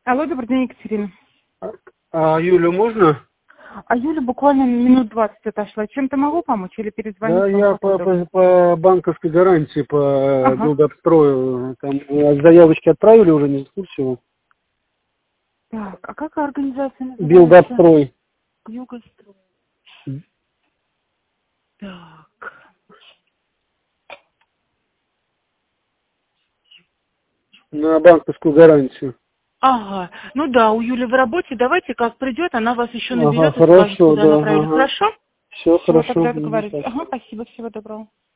Алло, добрый день, Екатерина. А Юлю можно? А Юля буквально минут 20 отошла. Чем-то могу помочь или перезвонить Да, вам? я Как удобно? по банковской гарантии, по Ага. Билдапстрою. Там заявочки отправили уже, не в курсе. Так, а как организация называется? Билдапстрой. Югострой. Так. На банковскую гарантию. Ага. Ну да, у Юли в работе. Давайте, как придет, она вас еще Ага, наберет и скажет, хорошо, куда да, направили. ага. Хорошо? Все Все, хорошо. тогда договорились. Ага, спасибо, всего доброго.